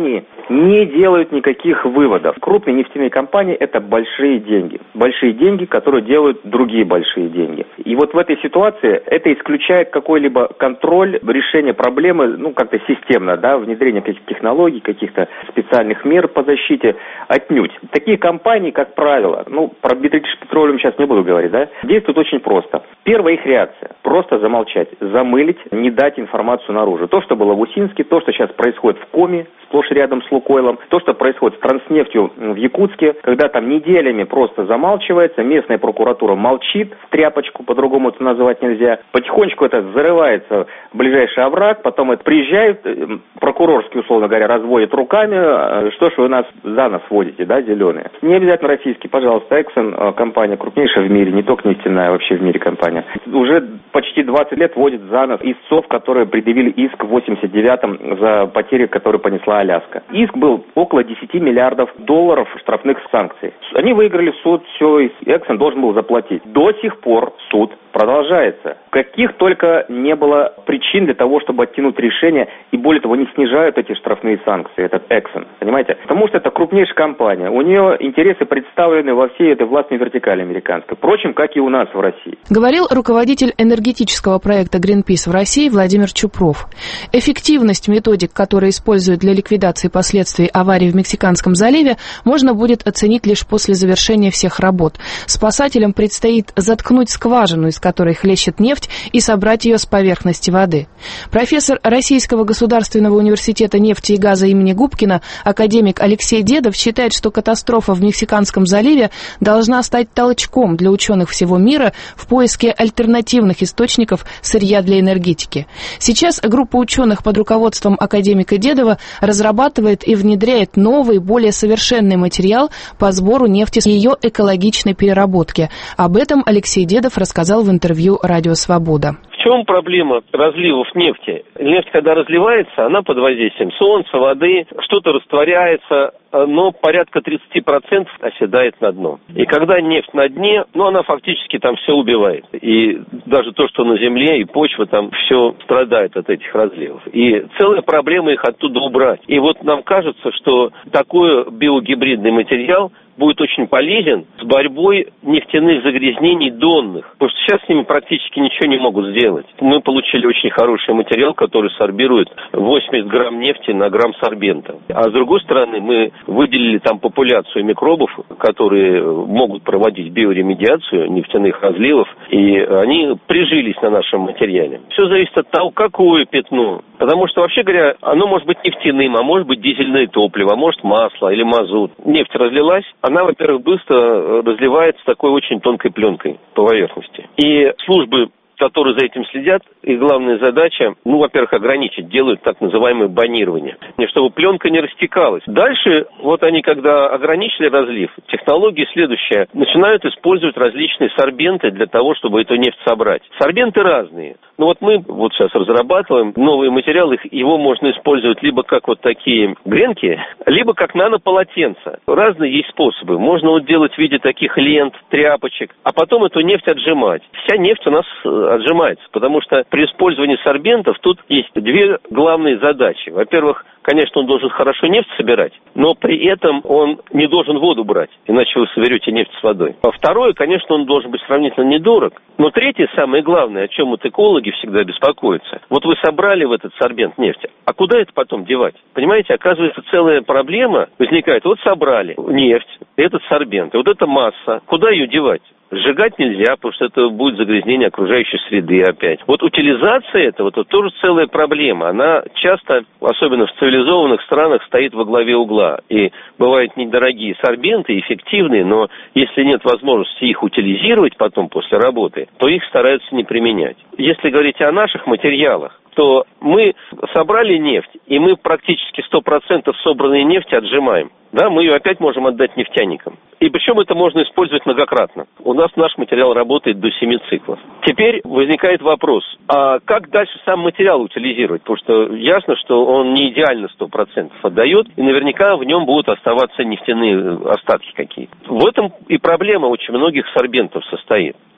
не делают никаких выводов. Крупные нефтяные компании – это большие деньги. Большие деньги, которые делают другие большие деньги. И вот в этой ситуации это исключает какой-либо контроль, решение проблемы, ну, как-то системно, да, внедрение каких-то технологий, каких-то специальных мер по защите, отнюдь. Такие компании, как правило, ну, про British Petroleum сейчас не буду говорить, да, действуют очень просто. Первая их реакция – просто замолчать, замылить, не дать информацию наружу. То, что было в Усинске, то, что сейчас происходит в Коми, сплошь рядом с Лукойлом, то, что происходит с Транснефтью в Якутске, когда там неделями просто замалчивается, местная прокуратура молчит, в тряпочку, по-другому это называть нельзя, потихонечку это зарывается в ближайший овраг, потом это приезжают, прокурорский, условно говоря, разводят руками, что ж вы нас за нас водите, да, зеленые. Не обязательно российский, пожалуйста, Exxon, компания крупнейшая в мире, не только нефтяная, а вообще в мире компания, уже почти двадцать лет водит за нас истцов, которые предъявили иск в восемьдесят девятом за потери, которые понесла Аляска. Иск был около десять миллиардов долларов штрафных санкций. Они выиграли суд, все, и Exxon должен был заплатить. До сих пор суд продолжается. Каких только не было причин для того, чтобы оттянуть решение, и более того, не снижают эти штрафные санкции, этот Exxon, понимаете? Потому что это крупнейшая компания, у нее интересы представлены во всей этой властной вертикали американской, впрочем, как и у нас в России. Говорил руководитель энергетического проекта Greenpeace в России Владимир Чупров. Эффективность методик, которые используют для ликвидации последствий аварии в Мексиканском заливе, можно будет оценить лишь после завершения всех работ. Спасателям предстоит заткнуть скважину, из которой хлещет нефть, и собрать ее с поверхности воды. Профессор Российского государственного университета нефти и газа имени Губкина, академик Алексей Дедов, считает, что катастрофа в Мексиканском заливе должна стать толчком для ученых всего мира в поиске альтернативных источников сырья для энергетики. Сейчас группа ученых под руководством академика Дедова разрабатывает и внедряет новый, более совершенный материал по сбору нефти с ее экологичной переработки. Об этом Алексей Дедов рассказал в интервью «Радио Свобода». В чем проблема разливов нефти? Нефть, когда разливается, она под воздействием солнца, воды, что-то растворяется, но порядка тридцать процентов оседает на дно. И когда нефть на дне, ну, она фактически там все убивает. И даже то, что на земле, и почва, там все страдает от этих разливов. И целая проблема их оттуда убрать. И вот нам кажется, что такой биогибридный материал будет очень полезен с борьбой нефтяных загрязнений донных. Потому что сейчас с ними практически ничего не могут сделать. Мы получили очень хороший материал, который сорбирует восемьдесят грамм нефти на грамм сорбента. А с другой стороны, мы выделили там популяцию микробов, которые могут проводить биоремедиацию нефтяных разливов, и они прижились на нашем материале. Все зависит от того, какое пятно. Потому что, вообще говоря, оно может быть нефтяным, а может быть дизельное топливо, а может масло или мазут. Нефть разлилась, она, во-первых, быстро разливается такой очень тонкой пленкой по поверхности. И службы, которые за этим следят, их главная задача, ну, во-первых, ограничить, делают так называемое банирование, чтобы пленка не растекалась. Дальше, вот они, когда ограничили разлив, технология следующая, начинают использовать различные сорбенты для того, чтобы эту нефть собрать. Сорбенты разные. Ну, вот мы вот сейчас разрабатываем новый материал, их, его можно использовать либо как вот такие гренки, либо как нанополотенца. Разные есть способы. Можно вот делать в виде таких лент, тряпочек, а потом эту нефть отжимать. Вся нефть у нас отжимается, потому что при использовании сорбентов тут есть две главные задачи. Во-первых, конечно, он должен хорошо нефть собирать, но при этом он не должен воду брать, иначе вы соберете нефть с водой. А второе, конечно, он должен быть сравнительно недорог. Но третье, самое главное, о чем вот экологи всегда беспокоятся. Вот вы собрали в этот сорбент нефть, а куда это потом девать? Понимаете, оказывается, целая проблема возникает. Вот собрали нефть, этот сорбент, и вот эта масса, куда ее девать? Сжигать нельзя, потому что это будет загрязнение окружающей среды опять. Вот утилизация этого, это тоже целая проблема. Она часто, особенно в цивилизованных странах, стоит во главе угла. И бывают недорогие сорбенты, эффективные, но если нет возможности их утилизировать потом после работы, то их стараются не применять. Если говорить о наших материалах, то мы собрали нефть, и мы практически сто процентов собранной нефти отжимаем. Да, мы ее опять можем отдать нефтяникам. И причем это можно использовать многократно. У нас наш материал работает до семи циклов. Теперь возникает вопрос, а как дальше сам материал утилизировать? Потому что ясно, что он не идеально сто процентов отдает, и наверняка в нем будут оставаться нефтяные остатки какие-то. В этом и проблема очень многих сорбентов состоит.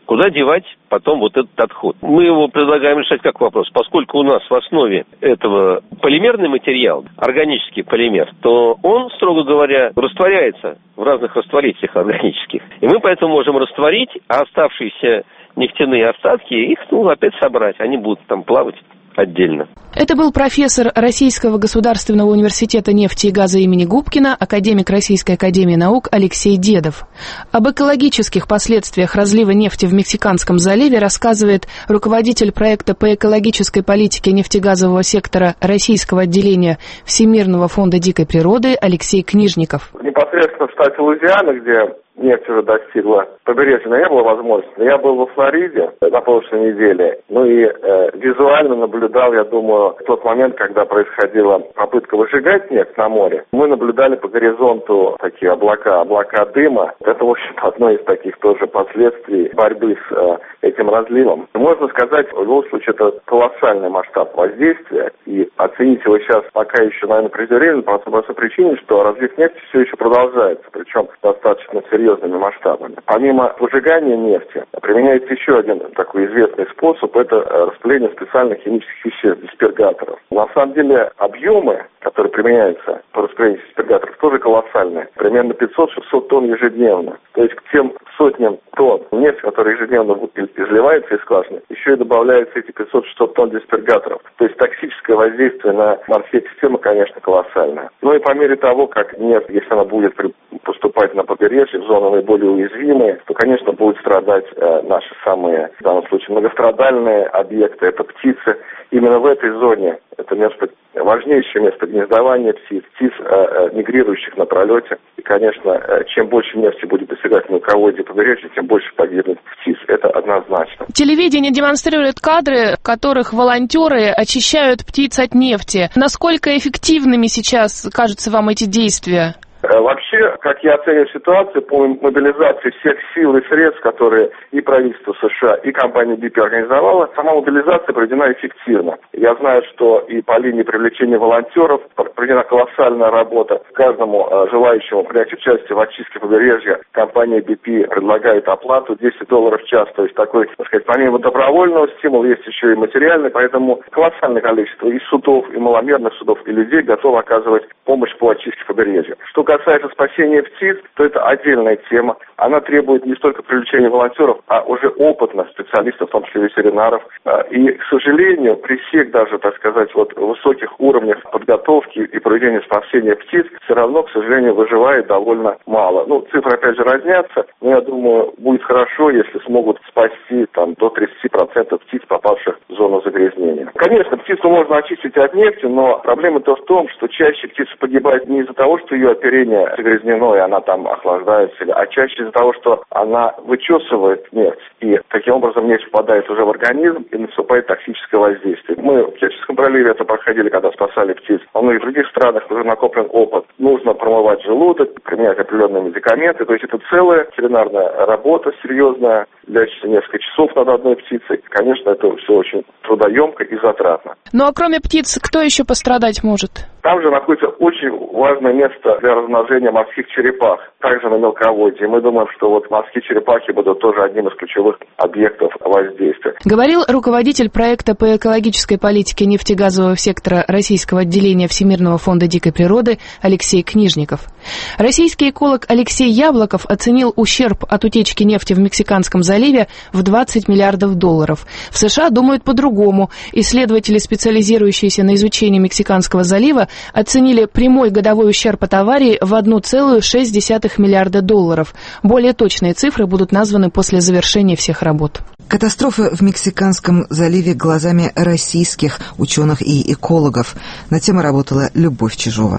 Куда девать потом вот этот отход? Мы его предлагаем решать как вопрос. Поскольку у нас в основе этого полимерный материал, органический полимер, то он, строго говоря, растворяется в разных растворителях органических. И мы поэтому можем растворить, а оставшиеся нефтяные остатки, их ну, опять собрать. Они будут там плавать отдельно. Это был профессор Российского государственного университета нефти и газа имени Губкина, академик Российской академии наук Алексей Дедов. Об экологических последствиях разлива нефти в Мексиканском заливе рассказывает руководитель проекта по экологической политике нефтегазового сектора Российского отделения Всемирного фонда дикой природы Алексей Книжников. Непосредственно в штате Луизиана, где нефть уже достигла побережья, но не было возможности. Я был во Флориде на прошлой неделе, ну и э, визуально наблюдал, я думаю, тот момент, когда происходила попытка выжигать нефть на море. Мы наблюдали по горизонту такие облака, облака дыма. Это, в общем, одно из таких тоже последствий борьбы с э, этим разливом. Можно сказать, в любом случае, это колоссальный масштаб воздействия, и оценить его сейчас пока еще, наверное, преждевременно, по простой причине, что разлив нефти все еще продолжается, причем достаточно серьезными масштабами. Помимо выжигания нефти, применяется еще один такой известный способ, это распыление специальных химических веществ, диспергаторов. На самом деле объемы, которые применяются по распылению диспергаторов, тоже колоссальные. Примерно пятьсот-шестьсот тонн ежедневно. То есть к тем сотням тонн нефти, которые ежедневно изливаются из скважины, еще и добавляются эти пятьсот-шестьсот тонн диспергаторов. То есть токсическое воздействие на морские системы, конечно, колоссальное. Ну и по мере того, как нефть, если она будет поступать на побережье, в зоны наиболее уязвимые, то, конечно, будут страдать э, наши самые, в данном случае, многострадальные объекты, это птицы. Именно в этой зоне это место, важнейшее место гнездования птиц, птиц, э, э, мигрирующих на пролете. И, конечно, э, чем больше нефти будет достигать мелководья побережья, тем больше погибнет птиц. Это однозначно. Телевидение демонстрирует кадры, в которых волонтеры очищают птиц от нефти. Насколько эффективными сейчас кажутся вам эти действия? Вообще, как я оцениваю ситуацию, по мобилизации всех сил и средств, которые и правительство США, и компания би пи организовала, сама мобилизация проведена эффективно. Я знаю, что и по линии привлечения волонтеров проведена колоссальная работа. Каждому желающему принять участие в очистке побережья компания би пи предлагает оплату десять долларов в час. То есть такой, так сказать, помимо добровольного стимула, есть еще и материальный. Поэтому колоссальное количество и судов, и маломерных судов, и людей готовы оказывать помощь по очистке побережья. Что касается спасения птиц, то это отдельная тема. Она требует не столько привлечения волонтеров, а уже опытных специалистов, в том числе ветеринаров. И, к сожалению, при всех даже, так сказать, вот высоких уровнях подготовки и проведения спасения птиц, все равно, к сожалению, выживает довольно мало. Ну, цифры, опять же, разнятся, но я думаю, будет хорошо, если смогут спасти там до тридцати процентов птиц, попавших в зону загрязнения. Конечно, птицу можно очистить от нефти, но проблема-то в том, что чаще птица погибает не из-за того, что ее оперение загрязнено, и она там охлаждается, а чаще из-за того, что она вычесывает нефть, и таким образом нефть попадает уже в организм, и наступает токсическое воздействие. Мы в Керченском проливе это проходили, когда спасали птиц. А в многих других странах уже накоплен опыт. Нужно промывать желудок, применять определенные медикаменты. То есть это целая ветеринарная работа серьезная, длящаяся несколько часов над одной птицей. Конечно, это все очень трудоемко и затратно. Ну а кроме птиц, кто еще пострадать может? Там же находится очень важное место для размножения морских черепах, также на мелководье. Мы думаем, что вот морские черепахи будут тоже одним из ключевых объектов воздействия. Говорил руководитель проекта по экологической политике нефтегазового сектора Российского отделения Всемирного фонда дикой природы Алексей Книжников. Российский эколог Алексей Яблоков оценил ущерб от утечки нефти в Мексиканском заливе в двадцать миллиардов долларов. В США думают по-другому. Исследователи, специализирующиеся на изучении Мексиканского залива, оценили прямой годовой ущерб от аварии в одна целая шесть десятых миллиарда долларов. Более точные цифры будут названы после завершения всех работ. Катастрофа в Мексиканском заливе глазами российских ученых и экологов. На тему работала Любовь Чижова.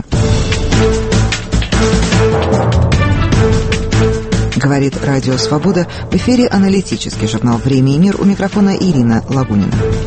Говорит Радио Свобода. В эфире аналитический журнал «Время и мир». У микрофона Ирина Лагунина.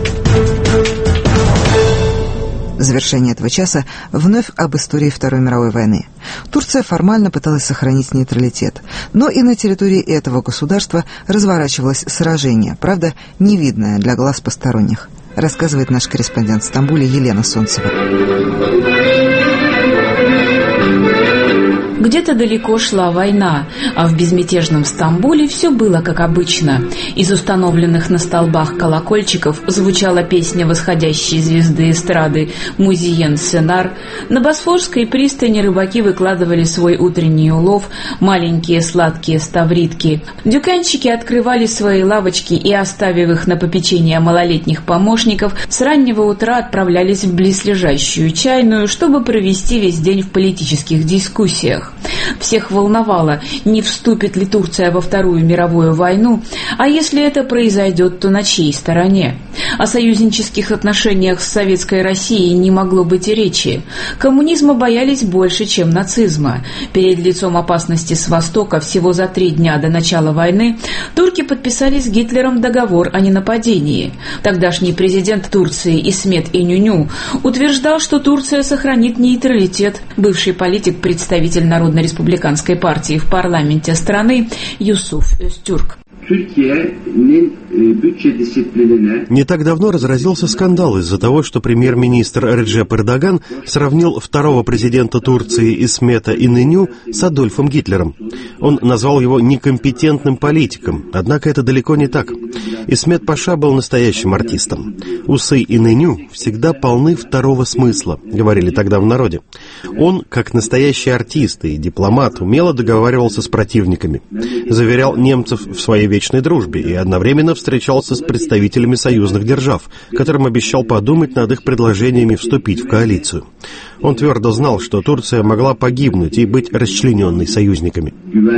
Завершение этого часа вновь об истории Второй мировой войны. Турция формально пыталась сохранить нейтралитет, но и на территории этого государства разворачивалось сражение, правда, невидное для глаз посторонних, рассказывает наш корреспондент в Стамбуле Елена Солнцева. Где-то далеко шла война, а в безмятежном Стамбуле все было как обычно. Из установленных на столбах колокольчиков звучала песня восходящей звезды эстрады «Музиен Сенар». На Босфорской пристани рыбаки выкладывали свой утренний улов, маленькие сладкие ставритки. Дюканчики открывали свои лавочки и, оставив их на попечение малолетних помощников, с раннего утра отправлялись в близлежащую чайную, чтобы провести весь день в политических дискуссиях. Всех волновало, не вступит ли Турция во Вторую мировую войну, а если это произойдет, то на чьей стороне. О союзнических отношениях с Советской Россией не могло быть и речи. Коммунизма боялись больше, чем нацизма. Перед лицом опасности с востока всего за три дня до начала войны турки подписали с Гитлером договор о ненападении. Тогдашний президент Турции Исмет Инönü утверждал, что Турция сохранит нейтралитет. Бывший политик, представитель Народно-республиканской партии в парламенте страны Юсуф Öztürk. Не так давно разразился скандал из-за того, что премьер-министр Реджеп Эрдоган сравнил второго президента Турции Исмета Инönü с Адольфом Гитлером. Он назвал его некомпетентным политиком, однако это далеко не так. Исмет Паша был настоящим артистом. Усы Инönü всегда полны второго смысла, говорили тогда в народе. Он, как настоящий артист и дипломат, умело договаривался с противниками, заверял немцев в своей вечной дружбе и одновременно встречался с представителями союзных держав, которым обещал подумать над их предложениями вступить в коалицию. Он твердо знал, что Турция могла погибнуть и быть расчлененной союзниками.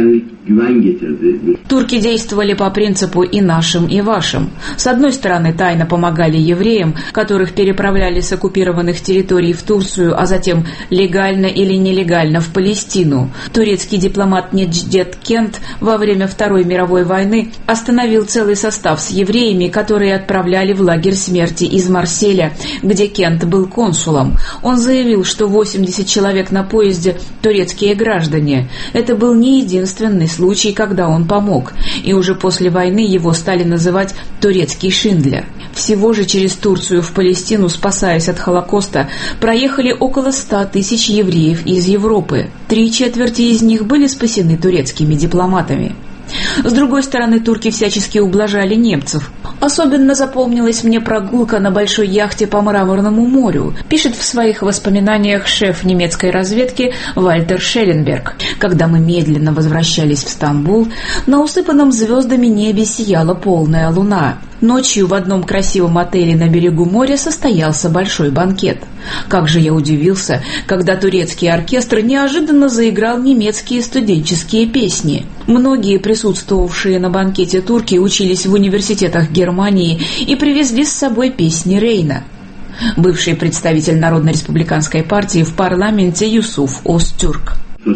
Турки действовали по принципу «и нашим, и вашим». С одной стороны, тайно помогали евреям, которых переправляли с оккупированных территорий в Турцию, а затем легально или нелегально в Палестину. Турецкий дипломат Недждет Кент во время Второй мировой войны остановил целый состав с евреями, которые отправляли в лагерь смерти из Марселя, где Кент был консулом. Он заявил, что восемьдесят человек на поезде – турецкие граждане. Это был не единственный случай, когда он помог, и уже после войны его стали называть «турецкий Шиндлер». Всего же через Турцию в Палестину, спасаясь от Холокоста, проехали около ста тысяч евреев из Европы. Три четверти из них были спасены турецкими дипломатами. С другой стороны, турки всячески ублажали немцев. Особенно запомнилась мне прогулка на большой яхте по Мраморному морю, пишет в своих воспоминаниях шеф немецкой разведки Вальтер Шелленберг. Когда мы медленно возвращались в Стамбул, на усыпанном звездами небе сияла полная луна. Ночью в одном красивом отеле на берегу моря состоялся большой банкет. Как же я удивился, когда турецкий оркестр неожиданно заиграл немецкие студенческие песни. Многие присутствовавшие на банкете турки учились в университетах Германии и привезли с собой песни Рейна. Бывший представитель Народно-республиканской партии в парламенте Юсуф Öztürk.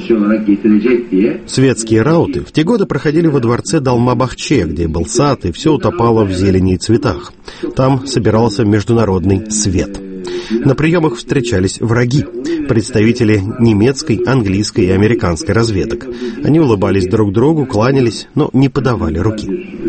Светские рауты в те годы проходили во дворце Долма-Бахче, где был сад, и все утопало в зелени и цветах. Там собирался международный свет. На приемах встречались враги, представители немецкой, английской и американской разведок. Они улыбались друг другу, кланялись, но не подавали руки.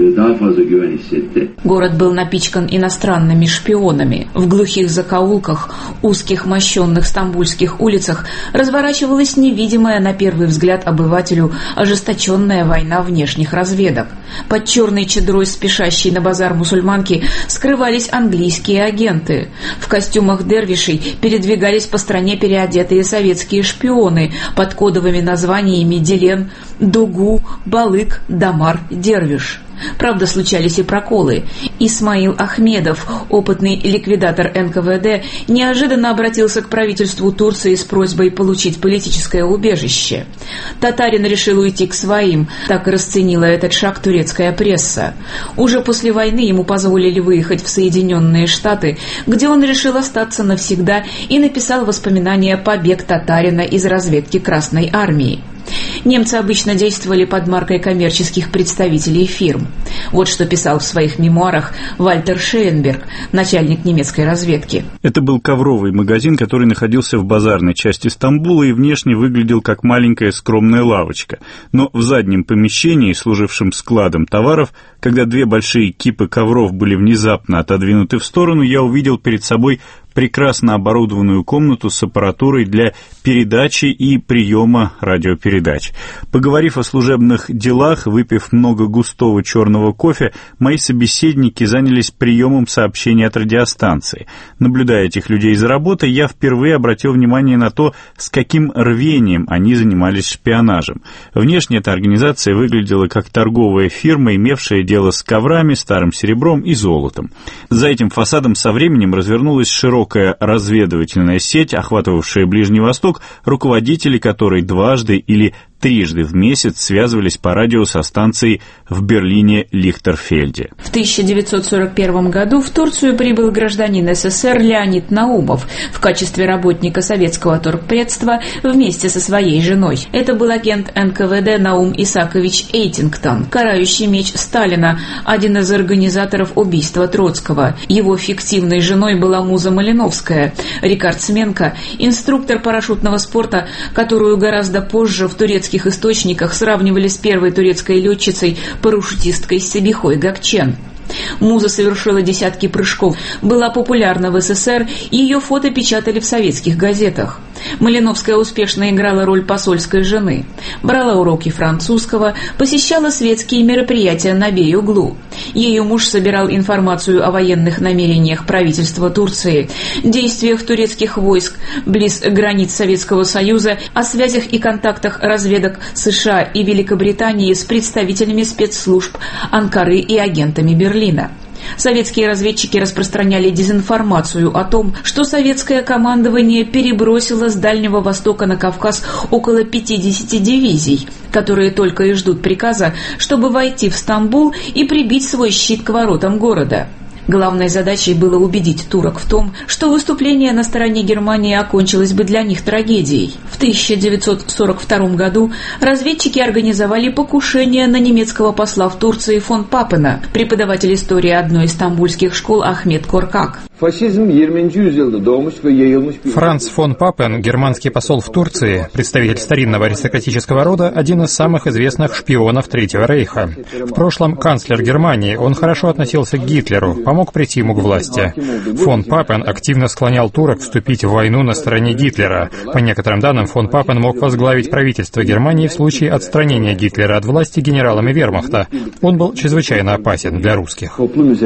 Город был напичкан иностранными шпионами. В глухих закоулках, узких мощенных стамбульских улицах разворачивалась невидимая на первый взгляд обывателю ожесточенная война внешних разведок. Под черной чадрой спешащей на базар мусульманки скрывались английские агенты. В костюмах дервишей передвигались по стране переодетые советские шпионы под кодовыми названиями Дилен, Дугу, Балык, Дамар, Дервиш. Правда, случались и проколы. Исмаил Ахмедов, опытный ликвидатор эн ка вэ дэ, неожиданно обратился к правительству Турции с просьбой получить политическое убежище. Татарин решил уйти к своим, так и расценила этот шаг турецкая пресса. Уже после войны ему позволили выехать в Соединенные Штаты, где он решил остаться навсегда и написал воспоминания «Побег татарина из разведки Красной Армии». Немцы обычно действовали под маркой коммерческих представителей фирм. Вот что писал в своих мемуарах Вальтер Шелленберг, начальник немецкой разведки. Это был ковровый магазин, который находился в базарной части Стамбула и внешне выглядел как маленькая скромная лавочка. Но в заднем помещении, служившем складом товаров, когда две большие кипы ковров были внезапно отодвинуты в сторону, я увидел перед собой прекрасно оборудованную комнату с аппаратурой для передачи и приема радиопередач. Поговорив о служебных делах, выпив много густого черного кофе, мои собеседники занялись приемом сообщений от радиостанции. Наблюдая этих людей за работой, я впервые обратил внимание на то, с каким рвением они занимались шпионажем. Внешне эта организация выглядела как торговая фирма, имевшая дело с коврами, старым серебром и золотом. За этим фасадом со временем развернулась широкая разведывательная сеть, охватывавшая Ближний Восток, руководители которой дважды или трижды в месяц связывались по радио со станцией в Берлине-Лихтерфельде. В тысяча девятьсот сорок первом году в Турцию прибыл гражданин СССР Леонид Наумов в качестве работника советского торгпредства вместе со своей женой. Это был агент эн ка вэ дэ Наум Исакович Эйтингтон, карающий меч Сталина, один из организаторов убийства Троцкого. Его фиктивной женой была Муза Малиновская, рекордсменка, инструктор парашютного спорта, которую гораздо позже в турецких источниках сравнивали с первой турецкой летчицей-парашютисткой Сабихой Гакчен. Муза совершила десятки прыжков, была популярна в эс эс эс эр, и ее фото печатали в советских газетах. Малиновская успешно играла роль посольской жены, брала уроки французского, посещала светские мероприятия на Бей-Углу. Ее муж собирал информацию о военных намерениях правительства Турции, действиях турецких войск близ границ Советского Союза, о связях и контактах разведок США и Великобритании с представителями спецслужб Анкары и агентами Берлина. Советские разведчики распространяли дезинформацию о том, что советское командование перебросило с Дальнего Востока на Кавказ около пятидесяти дивизий, которые только и ждут приказа, чтобы войти в Стамбул и прибить свой щит к воротам города. Главной задачей было убедить турок в том, что выступление на стороне Германии окончилось бы для них трагедией. В тысяча девятьсот сорок втором году разведчики организовали покушение на немецкого посла в Турции фон Папена, преподаватель истории одной из стамбульских школ Ахмет Коркак. Франц фон Папен, германский посол в Турции, представитель старинного аристократического рода, один из самых известных шпионов Третьего Рейха. В прошлом канцлер Германии, он хорошо относился к Гитлеру, помог прийти ему к власти. Фон Папен активно склонял турок вступить в войну на стороне Гитлера. По некоторым данным, фон Папен мог возглавить правительство Германии в случае отстранения Гитлера от власти генералами вермахта. Он был чрезвычайно опасен для русских.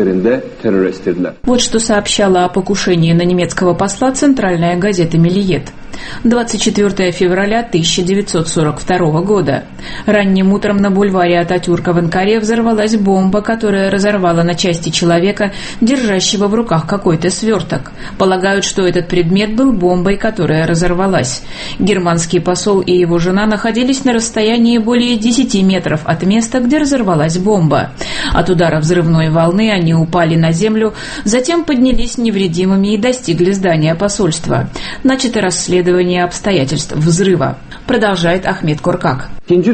Вот что сообщала о покушении на немецкого посла центральная газета «Мелиет». двадцать четвёртого февраля тысяча девятьсот сорок второго года. Ранним утром на бульваре Ататюрка в Анкаре взорвалась бомба, которая разорвала на части человека, держащего в руках какой-то сверток. Полагают, что этот предмет был бомбой, которая разорвалась. Германский посол и его жена находились на расстоянии более десяти метров от места, где разорвалась бомба. От удара взрывной волны они упали на землю, затем поднялись невредимыми и достигли здания посольства. Начато расследование обстоятельств взрыва. Продолжает Ахмет Коркак.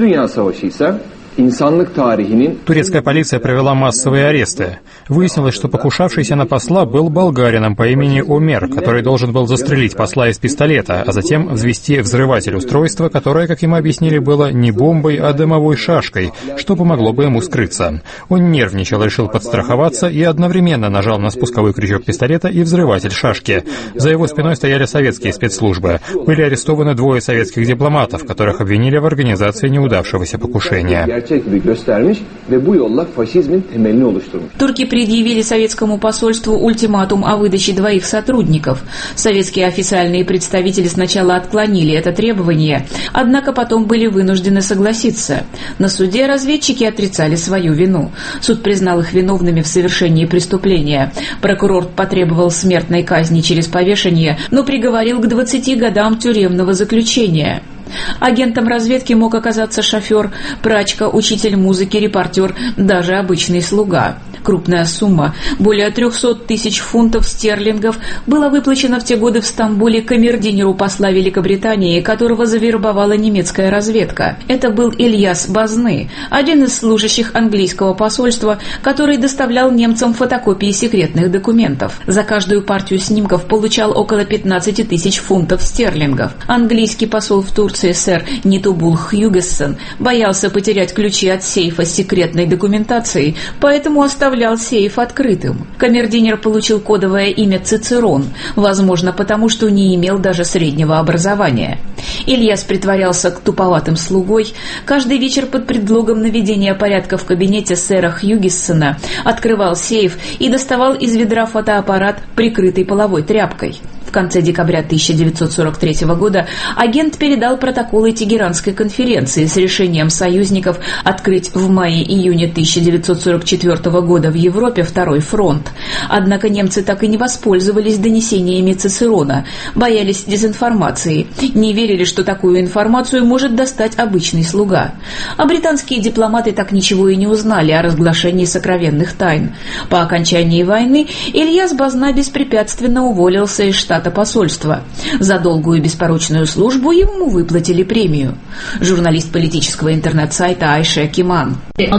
Турецкая полиция провела массовые аресты. Выяснилось, что покушавшийся на посла был болгарином по имени Умер, который должен был застрелить посла из пистолета, а затем взвести взрыватель устройства, которое, как ему объяснили, было не бомбой, а дымовой шашкой, что помогло бы ему скрыться. Он нервничал, решил подстраховаться и одновременно нажал на спусковой крючок пистолета и взрыватель шашки. За его спиной стояли советские спецслужбы. Были арестованы двое советских дипломатов, которых обвинили в организации неудавшегося покушения. Турки предъявили советскому посольству ультиматум о выдаче двоих сотрудников. Советские официальные представители сначала отклонили это требование, однако потом были вынуждены согласиться. На суде разведчики отрицали свою вину. Суд признал их виновными в совершении преступления. Прокурор потребовал смертной казни через повешение, но приговорил к двадцати годам тюремного заключения. Агентом разведки мог оказаться шофер, прачка, учитель музыки, репортер, даже обычный слуга. Крупная сумма, более трехсот тысяч фунтов стерлингов, была выплачена в те годы в Стамбуле камердинеру посла Великобритании, которого завербовала немецкая разведка. Это был Ильяс Базны, один из служащих английского посольства, который доставлял немцам фотокопии секретных документов. За каждую партию снимков получал около пятнадцати тысяч фунтов стерлингов. Английский посол в Турции сэр Нитубул Хьюгессон боялся потерять ключи от сейфа с секретной документацией, поэтому оставлял оставлял сейф открытым. Камердинер получил кодовое имя Цицерон, возможно, потому что не имел даже среднего образования. Ильяс притворялся туповатым слугой, каждый вечер под предлогом наведения порядка в кабинете сэра Хьюгиссона открывал сейф и доставал из ведра фотоаппарат, прикрытый половой тряпкой. В конце декабря тысяча девятьсот сорок третьего года агент передал протоколы Тегеранской конференции с решением союзников открыть в мае-июне тысяча девятьсот сорок четвертого года в Европе второй фронт. Однако немцы так и не воспользовались донесениями Цицерона, боялись дезинформации, не верили, что такую информацию может достать обычный слуга. А британские дипломаты так ничего и не узнали о разглашении сокровенных тайн. По окончании войны Ильяс Базна беспрепятственно уволился из штата посольства. За долгую и беспорочную службу ему выплатили премию. Журналист политического интернет-сайта Айша Киман.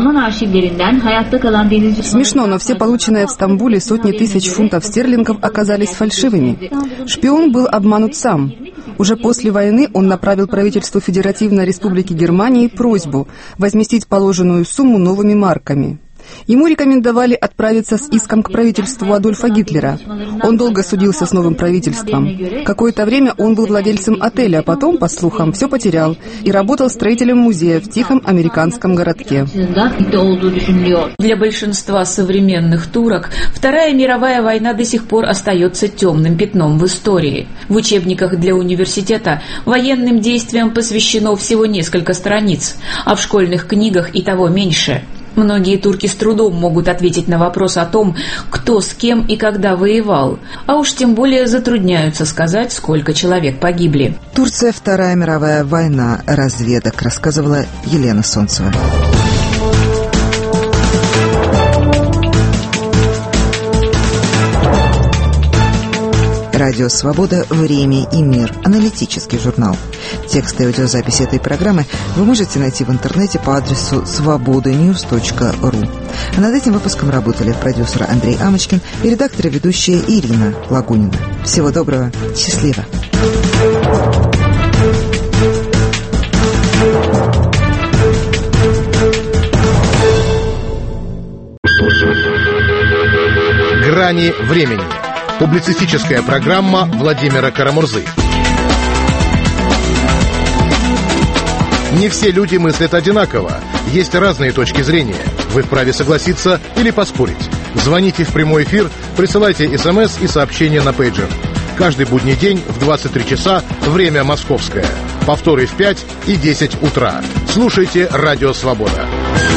Смешно, но все полученные в Стамбуле сотни тысяч фунтов стерлингов оказались фальшивыми. Шпион был обманут сам. Уже после войны он направил правительству Федеративной Республики Германии просьбу возместить положенную сумму новыми марками. Ему рекомендовали отправиться с иском к правительству Адольфа Гитлера. Он долго судился с новым правительством. Какое-то время он был владельцем отеля, а потом, по слухам, все потерял и работал строителем музея в тихом американском городке. Для большинства современных турок Вторая мировая война до сих пор остается темным пятном в истории. В учебниках для университета военным действиям посвящено всего несколько страниц, а в школьных книгах и того меньше. Многие турки с трудом могут ответить на вопрос о том, кто с кем и когда воевал, а уж тем более затрудняются сказать, сколько человек погибли. Турция, Вторая мировая война, разведок, рассказывала Елена Солнцева. Радио «Свобода. Время и мир». Аналитический журнал. Тексты и аудиозаписи этой программы вы можете найти в интернете по адресу свобода ньюс точка ру. А над этим выпуском работали продюсер Андрей Амочкин и редактор и ведущая Ирина Лагунина. Всего доброго. Счастливо. Грани времени. Публицистическая программа Владимира Карамурзы. Не все люди мыслят одинаково. Есть разные точки зрения. Вы вправе согласиться или поспорить. Звоните в прямой эфир, присылайте смс и сообщения на пейджер. Каждый будний день в двадцать три часа, время московское. Повторы в пять и десять утра. Слушайте «Радио Свобода».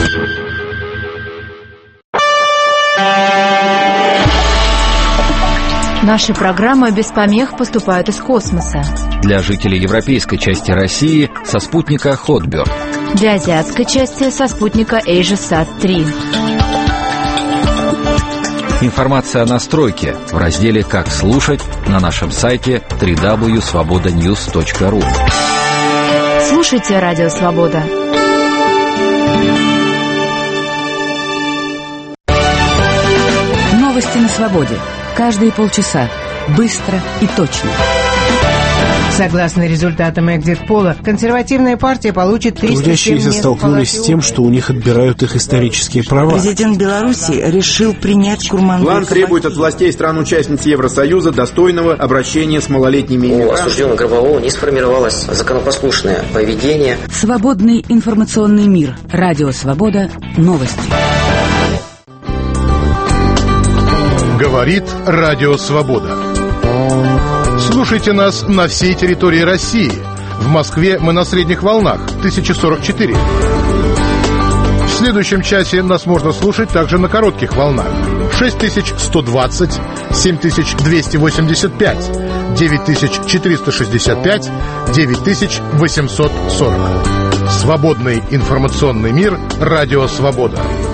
Наши программы без помех поступают из космоса. Для жителей европейской части России со спутника Хотберт. Для азиатской части со спутника AsiaSat три. Информация о настройке в разделе «Как слушать» на нашем сайте дабл ю дабл ю дабл ю точка свобода ньюс точка ру. Слушайте «Радио Свобода». Новости на свободе. Каждые полчаса. Быстро и точно. Согласно результатам экзит-пола, консервативная партия получит триста семь Трудящиеся столкнулись с тем, что у них отбирают их исторические права. Президент Беларуси решил принять Курманбека. План требует от властей стран-участниц Евросоюза достойного обращения с малолетними иммигрантами. У осужденного Гробового не сформировалось законопослушное поведение. Свободный информационный мир. Радио Свобода. Новости. Говорит Радио Свобода. Слушайте нас на всей территории России. В Москве мы на средних волнах, тысяча сорок четыре. В следующем часе нас можно слушать также на коротких волнах. шесть тысяч сто двадцать, семь тысяч двести восемьдесят пять, девять тысяч четыреста шестьдесят пять, девять тысяч восемьсот сорок. Свободный информационный мир. Радио Свобода.